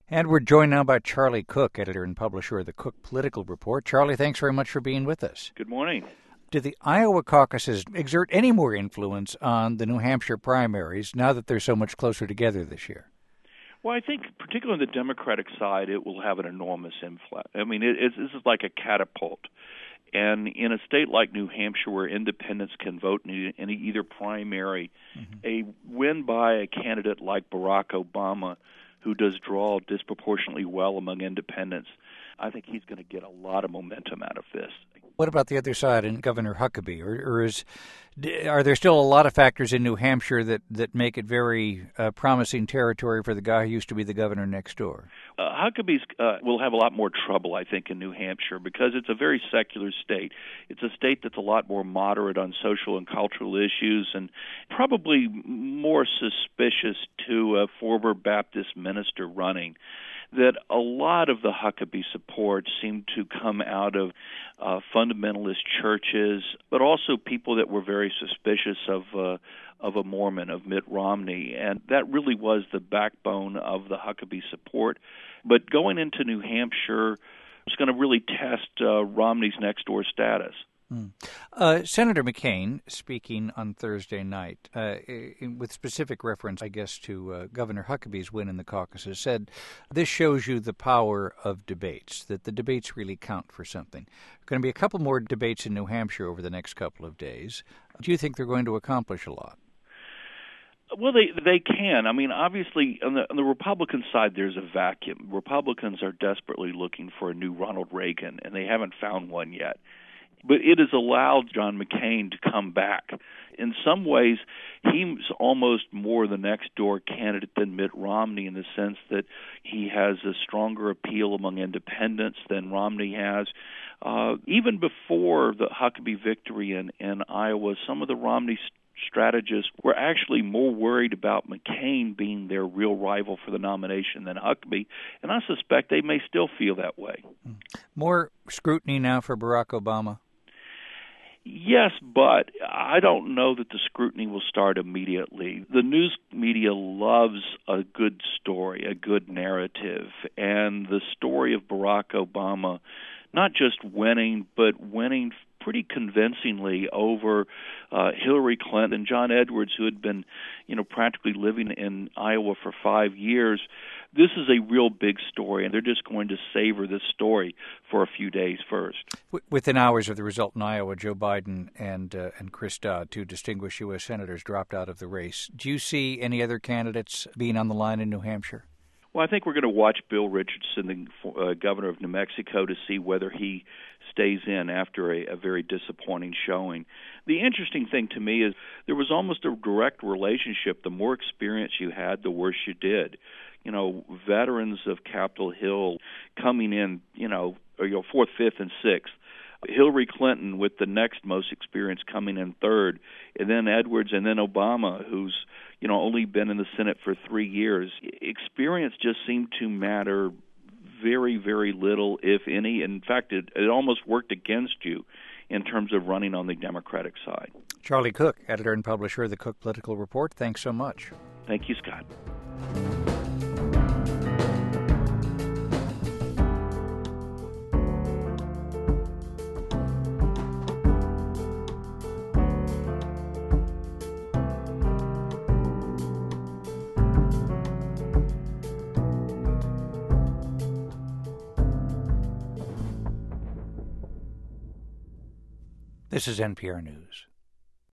And we're joined now by Charlie Cook, editor and publisher of the Cook Political Report. Charlie, thanks very much for being with us. Good morning. Do the Iowa caucuses exert any more influence on the New Hampshire primaries now that they're so much closer together this year? Well, I think particularly on the Democratic side, it will have an enormous influence. I mean, this is like a catapult. And in a state like New Hampshire where independents can vote in either primary, a win by a candidate like Barack Obama, who does draw disproportionately well among independents, I think he's going to get a lot of momentum out of this. What about the other side and Governor Huckabee? Are there still a lot of factors in New Hampshire that make it very promising territory for the guy who used to be the governor next door? Huckabee's will have a lot more trouble, I think, in New Hampshire because it's a very secular state. It's a state that's a lot more moderate on social and cultural issues and probably more suspicious to a former Baptist minister running. That a lot of the Huckabee support seemed to come out of fundamentalist churches, but also people that were very suspicious of a Mormon, of Mitt Romney, and that really was the backbone of the Huckabee support. But going into New Hampshire is going to really test Romney's next-door status. Senator McCain, speaking on Thursday night, with specific reference, I guess, to Governor Huckabee's win in the caucuses, said, "This shows you the power of debates, that the debates really count for something." There are going to be a couple more debates in New Hampshire over the next couple of days. Do you think they're going to accomplish a lot? Well, they can. I mean, obviously, on the Republican side, there's a vacuum. Republicans are desperately looking for a new Ronald Reagan, and they haven't found one yet. But it has allowed John McCain to come back. In some ways, he's almost more the next-door candidate than Mitt Romney in the sense that he has a stronger appeal among independents than Romney has. Even before the Huckabee victory in Iowa, some of the Romney strategists were actually more worried about McCain being their real rival for the nomination than Huckabee, and I suspect they may still feel that way. More scrutiny now for Barack Obama? Yes, but I don't know that the scrutiny will start immediately. The news media loves a good story, a good narrative, and the story of Barack Obama not just winning, but winning pretty convincingly over Hillary Clinton and John Edwards, who had been, practically living in Iowa for 5 years. This is a real big story, and they're just going to savor this story for a few days first. Within hours of the result in Iowa, Joe Biden and Chris Dodd, two distinguished U.S. senators, dropped out of the race. Do you see any other candidates being on the line in New Hampshire? Well, I think we're going to watch Bill Richardson, the governor of New Mexico, to see whether he stays in after a very disappointing showing. The interesting thing to me is there was almost a direct relationship. The more experience you had, the worse you did. Veterans of Capitol Hill coming in, fourth, fifth, and sixth. Hillary Clinton with the next most experience coming in third, and then Edwards, and then Obama, who's only been in the Senate for 3 years. Experience just seemed to matter very, very little, if any. In fact, it almost worked against you in terms of running on the Democratic side. Charlie Cook, editor and publisher of the Cook Political Report, thanks so much. Thank you, Scott. This is NPR News.